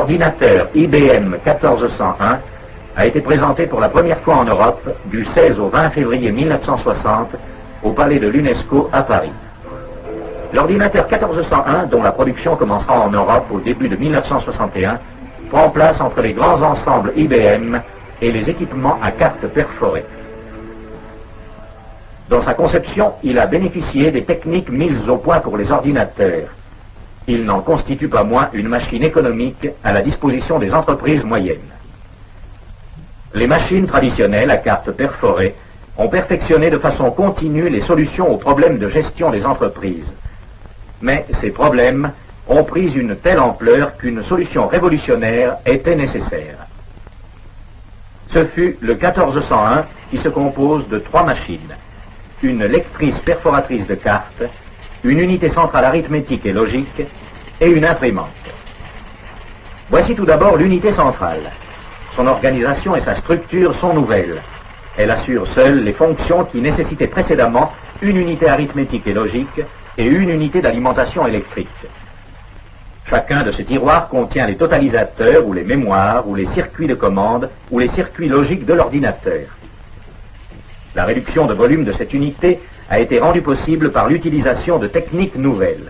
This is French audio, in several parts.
L'ordinateur IBM 1401 a été présenté pour la première fois en Europe du 16 au 20 février 1960 au Palais de l'UNESCO à Paris. L'ordinateur 1401, dont la production commencera en Europe au début de 1961, prend place entre les grands ensembles IBM et les équipements à cartes perforées. Dans sa conception, il a bénéficié des techniques mises au point pour les ordinateurs. Il n'en constitue pas moins une machine économique à la disposition des entreprises moyennes. Les machines traditionnelles à cartes perforées ont perfectionné de façon continue les solutions aux problèmes de gestion des entreprises. Mais ces problèmes ont pris une telle ampleur qu'une solution révolutionnaire était nécessaire. Ce fut le 1401 qui se compose de 3 machines. Une lectrice perforatrice de cartes, une unité centrale arithmétique et logique et une imprimante. Voici tout d'abord l'unité centrale. Son organisation et sa structure sont nouvelles. Elle assure seule les fonctions qui nécessitaient précédemment une unité arithmétique et logique et une unité d'alimentation électrique. Chacun de ces tiroirs contient les totalisateurs ou les mémoires ou les circuits de commande ou les circuits logiques de l'ordinateur. La réduction de volume de cette unité a été rendue possible par l'utilisation de techniques nouvelles.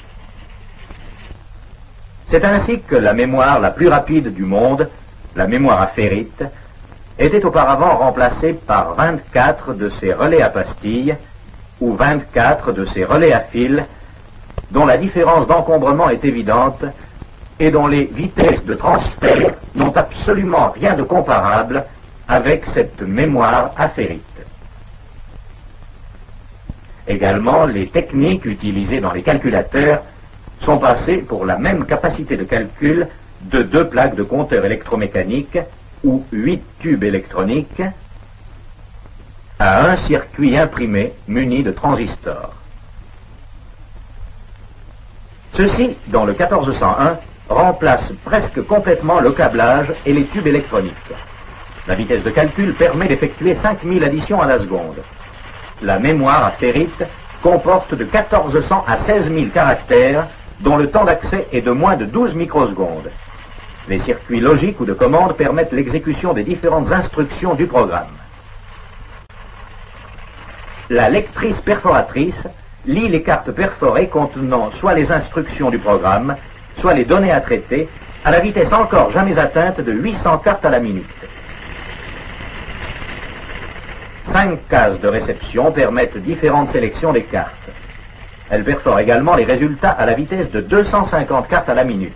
C'est ainsi que la mémoire la plus rapide du monde, la mémoire à ferrite, était auparavant remplacée par 24 de ces relais à pastilles ou 24 de ces relais à fil, dont la différence d'encombrement est évidente et dont les vitesses de transfert n'ont absolument rien de comparable avec cette mémoire à ferrite. Également, les techniques utilisées dans les calculateurs sont passées pour la même capacité de calcul de 2 plaques de compteurs électromécaniques ou 8 tubes électroniques à un circuit imprimé muni de transistors. Ceci, dans le 1401, remplace presque complètement le câblage et les tubes électroniques. La vitesse de calcul permet d'effectuer 5000 additions à la seconde. La mémoire à ferrite comporte de 1400 à 16 000 caractères dont le temps d'accès est de moins de 12 microsecondes. Les circuits logiques ou de commande permettent l'exécution des différentes instructions du programme. La lectrice perforatrice lit les cartes perforées contenant soit les instructions du programme, soit les données à traiter, à la vitesse encore jamais atteinte de 800 cartes à la minute. 5 cases de réception permettent différentes sélections des cartes. Elle perfore également les résultats à la vitesse de 250 cartes à la minute.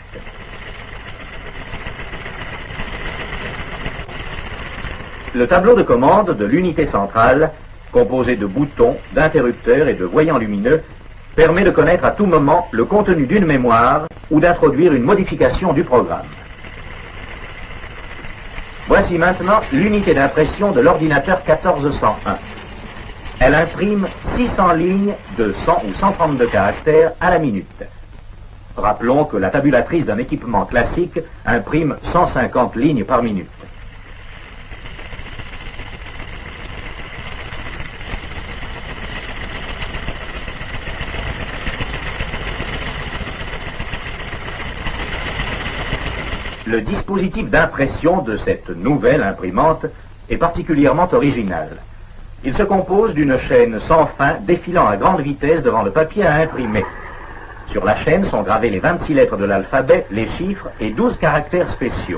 Le tableau de commande de l'unité centrale, composé de boutons, d'interrupteurs et de voyants lumineux, permet de connaître à tout moment le contenu d'une mémoire ou d'introduire une modification du programme. Voici maintenant l'unité d'impression de l'ordinateur 1401. Elle imprime 600 lignes de 100 ou 132 caractères à la minute. Rappelons que la tabulatrice d'un équipement classique imprime 150 lignes par minute. Le dispositif d'impression de cette nouvelle imprimante est particulièrement original. Il se compose d'une chaîne sans fin défilant à grande vitesse devant le papier à imprimer. Sur la chaîne sont gravées les 26 lettres de l'alphabet, les chiffres et 12 caractères spéciaux.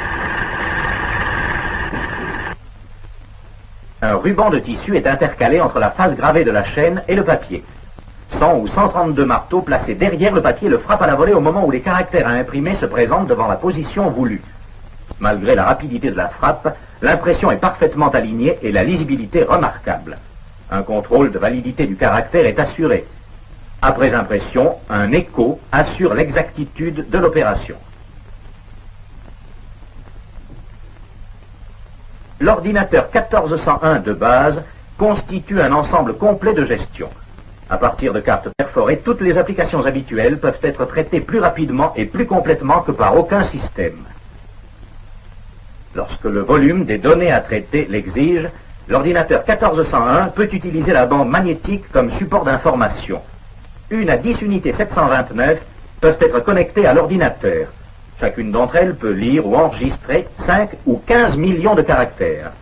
Un ruban de tissu est intercalé entre la face gravée de la chaîne et le papier. 100 ou 132 marteaux placés derrière le papier le frappent à la volée au moment où les caractères à imprimer se présentent devant la position voulue. Malgré la rapidité de la frappe, l'impression est parfaitement alignée et la lisibilité remarquable. Un contrôle de validité du caractère est assuré. Après impression, un écho assure l'exactitude de l'opération. L'ordinateur 1401 de base constitue un ensemble complet de gestion. À partir de cartes perforées, toutes les applications habituelles peuvent être traitées plus rapidement et plus complètement que par aucun système. Lorsque le volume des données à traiter l'exige, l'ordinateur 1401 peut utiliser la bande magnétique comme support d'information. 1 à 10 unités 729 peuvent être connectées à l'ordinateur. Chacune d'entre elles peut lire ou enregistrer 5 ou 15 millions de caractères.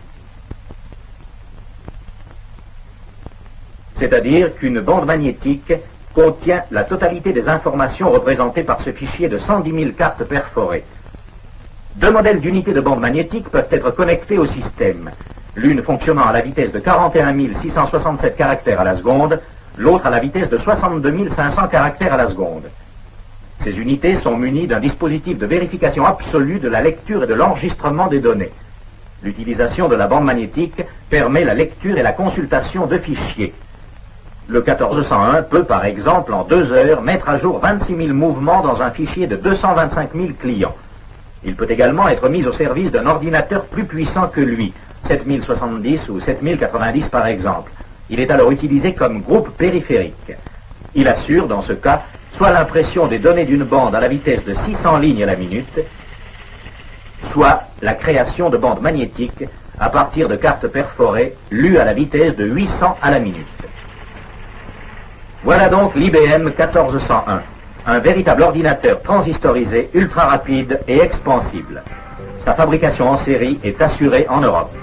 C'est-à-dire qu'une bande magnétique contient la totalité des informations représentées par ce fichier de 110 000 cartes perforées. Deux modèles d'unités de bande magnétique peuvent être connectés au système, l'une fonctionnant à la vitesse de 41 667 caractères à la seconde, l'autre à la vitesse de 62 500 caractères à la seconde. Ces unités sont munies d'un dispositif de vérification absolue de la lecture et de l'enregistrement des données. L'utilisation de la bande magnétique permet la lecture et la consultation de fichiers. Le 1401 peut, par exemple, en 2 heures, mettre à jour 26 000 mouvements dans un fichier de 225 000 clients. Il peut également être mis au service d'un ordinateur plus puissant que lui, 7070 ou 7090 par exemple. Il est alors utilisé comme groupe périphérique. Il assure, dans ce cas, soit l'impression des données d'une bande à la vitesse de 600 lignes à la minute, soit la création de bandes magnétiques à partir de cartes perforées lues à la vitesse de 800 à la minute. Voilà donc l'IBM 1401, un véritable ordinateur transistorisé, ultra rapide et expansible. Sa fabrication en série est assurée en Europe.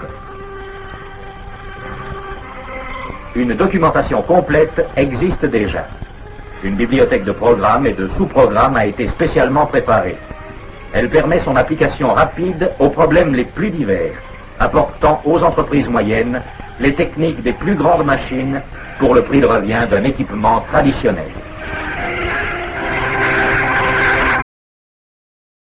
Une documentation complète existe déjà. Une bibliothèque de programmes et de sous-programmes a été spécialement préparée. Elle permet son application rapide aux problèmes les plus divers, apportant aux entreprises moyennes les techniques des plus grandes machines pour le prix de revient d'un équipement traditionnel.